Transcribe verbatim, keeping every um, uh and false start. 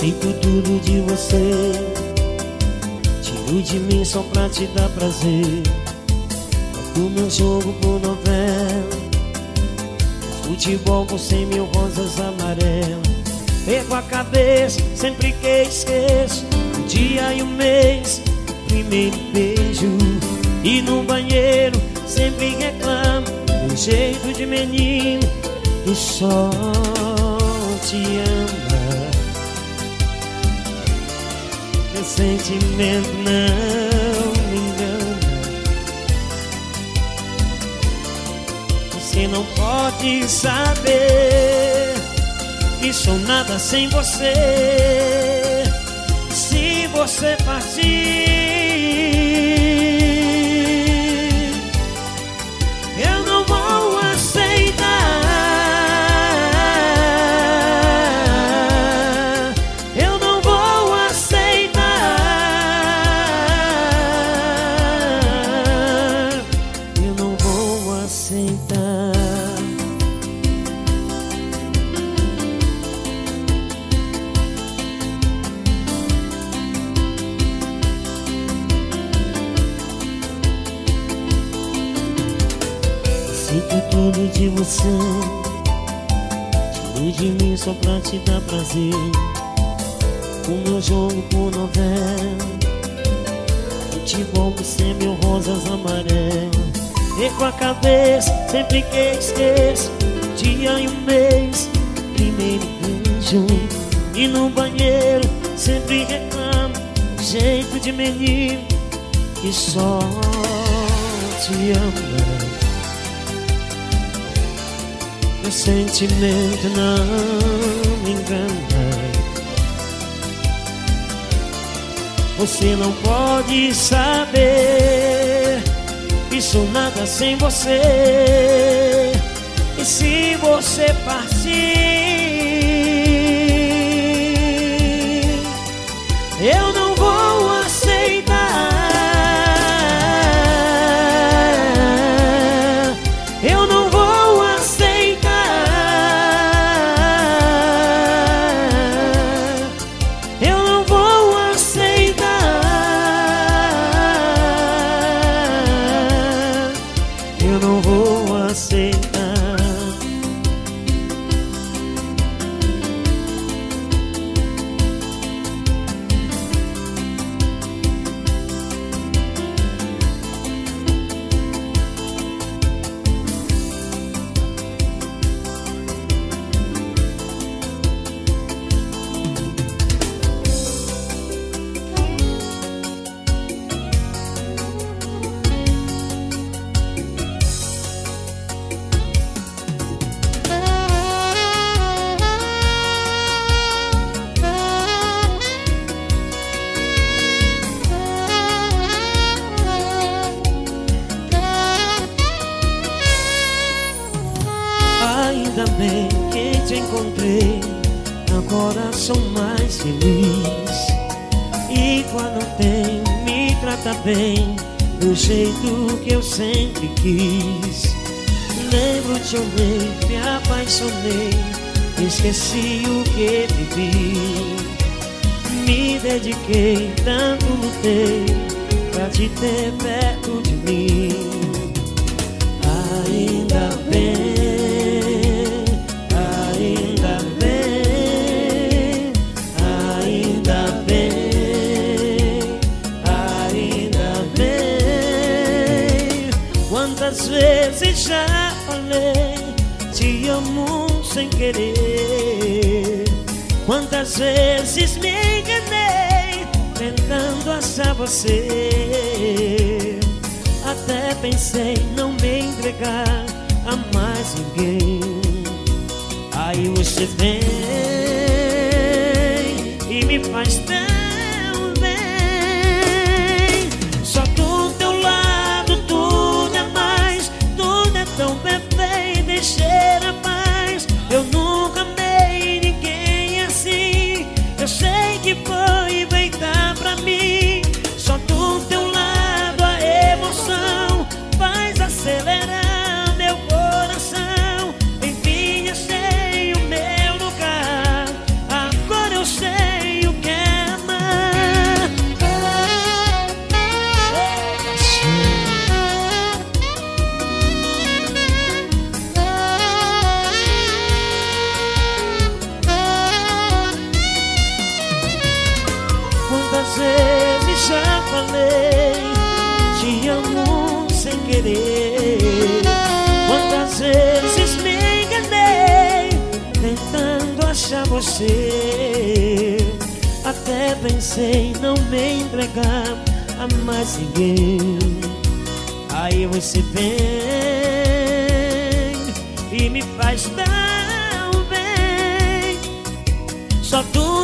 Aceito tudo de você, tiro de mim só pra te dar prazer. Do meu jogo por novela, futebol com cem mil rosas amarelas. Perco a cabeça sempre que esqueço o dia e o mês, o primeiro beijo. E no banheiro sempre reclamo do jeito de menino que só te ama. Meu sentimento não me engana. Você não pode saber que sou nada sem você. Se você partir, eu não vou aceitar. Eu não vou aceitar. Eu não vou aceitar. Aceito tudo de você, tiro de mim só pra te dar prazer. O meu jogo por novela, futebol com cem mil rosas amarelas. Perco a cabeça sempre que esqueço o dia e o mês, primeiro beijo. E no banheiro sempre reclamo do jeito de menino que só te ama. Meu sentimento não me engana. Você não pode saber que sou nada sem você. E se você partir, eu não vou aceitar. Eu não vou aceitar. Eu não vou aceitar. Eu não vou aceitar. Ainda bem que te encontrei, agora sou mais feliz. E quando tem, me trata bem, do jeito que eu sempre quis. Lembro, te olhei, me apaixonei, esqueci o que vivi. Me dediquei, tanto lutei pra te ter perto de mim. Ainda bem, quantas vezes já falei, te amo sem querer. Quantas vezes me enganei, tentando achar você. Até pensei não me entregar a mais ninguém. Aí você vem e me faz tão bem. Só do teu lado tudo é mais, tudo é tão perfeito e cheira a paz. Eu nunca amei ninguém assim, eu sei que foi feita pra mim. Só do teu lado a emoção faz acelerar meu coração. Enfim achei o meu lugar, agora eu sei querer. Quantas vezes me enganei tentando achar você. Até pensei em não me entregar a mais ninguém. Aí você vem e me faz tão bem. Só tu